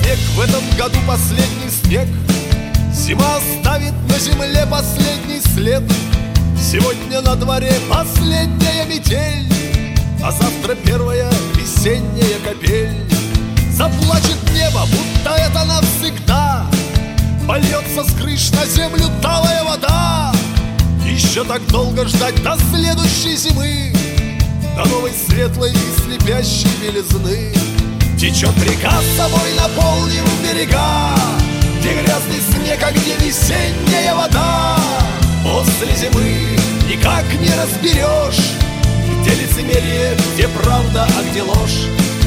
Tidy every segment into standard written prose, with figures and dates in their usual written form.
снег, в этом году последний снег. Зима оставит на земле последний след. Сегодня на дворе последняя метель, а завтра первая весенняя капель. Заплачет небо, будто это навсегда. Польется с крыш на землю талая вода. Еще так долго ждать до следующей зимы, до новой светлой и слепящей белизны. Течет река с собой, наполнив берега, где грязный снег, а где весенняя вода. После зимы никак не разберешь, где лицемерие, где правда, а где ложь.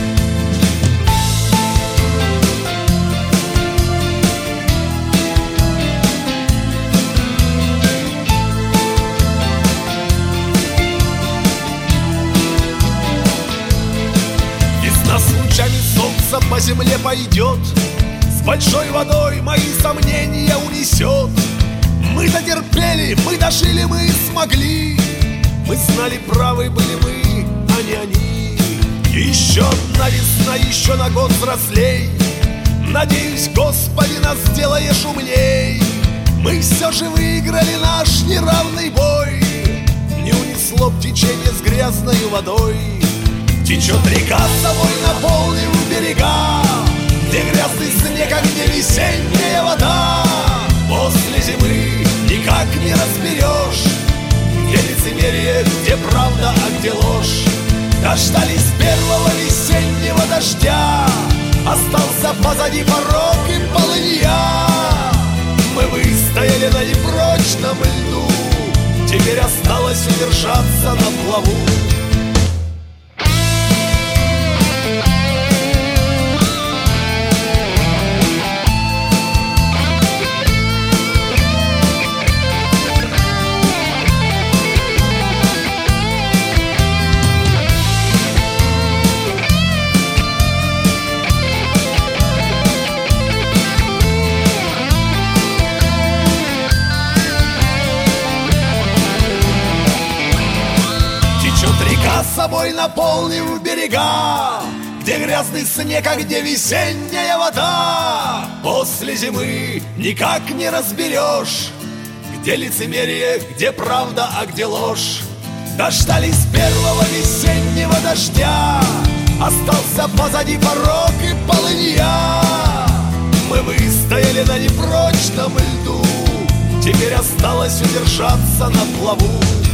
Весна с лучами солнца по земле пойдет, с большой водой мои сомнения унесет. Мы дотерпели, мы дожили, мы смогли. Мы знали, правы были мы, а не они. Еще одна весна, еще на год взрослей. Надеюсь, Господи, нас сделаешь умней. Мы все же выиграли наш неравный бой. Не унесло б течение с грязною водой. Течет река с собой, наполнив берега, где грязный снег, а где весенняя вода. После зимы никак не разберешь, где лицемерие, где правда, а где ложь. Дождались первого весеннего дождя, остался позади порог и полынья. Мы выстояли на непрочном льду, теперь осталось удержаться на плаву. С собой наполнив берега, где грязный снег, а где весенняя вода. После зимы никак не разберешь, где лицемерие, где правда, а где ложь. Дождались первого весеннего дождя, остался позади порог и полынья. Мы выстояли на непрочном льду, теперь осталось удержаться на плаву.